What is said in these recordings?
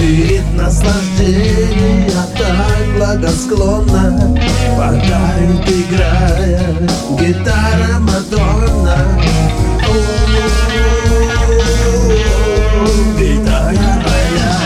Вид наслаждения так благосклонно подарит, играя гитара Мадонна. Гитара моя,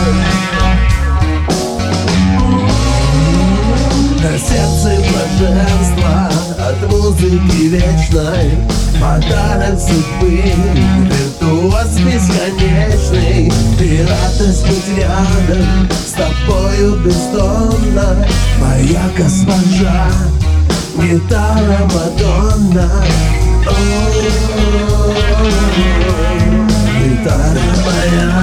сердце блаженства от музыки вечной, подарок судьбы, виртуоз бесконечный. И радость быть рядом с тобою бездомно, моя госпожа, гитара Мадонна. Гитара моя.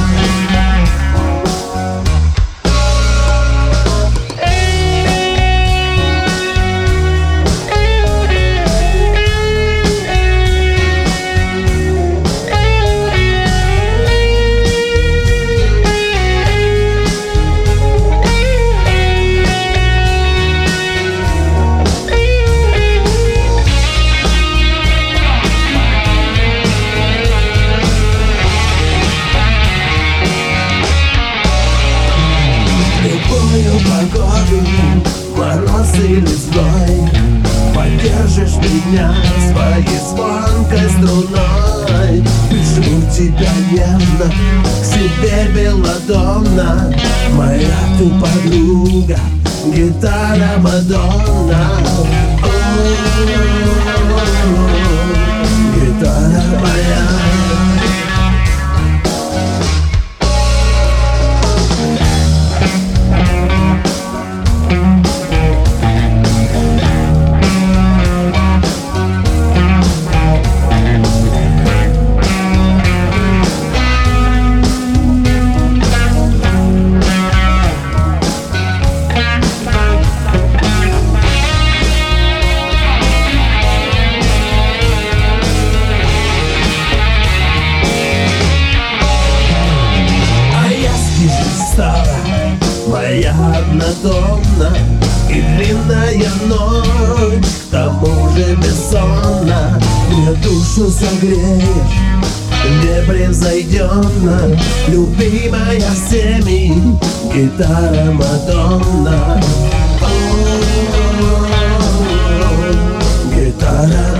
Погоду, мороз или зной, поддержишь меня своей звонкой струной. Прижму тебя нежно к себе белодонно, моя ты подруга, гитара Мадонна. Гитара моя. Моя однотонна и длинная ночь, к тому же бессонна. Мне душу согреешь непревзойденно, любимая всеми, гитара Мадонна. Гитара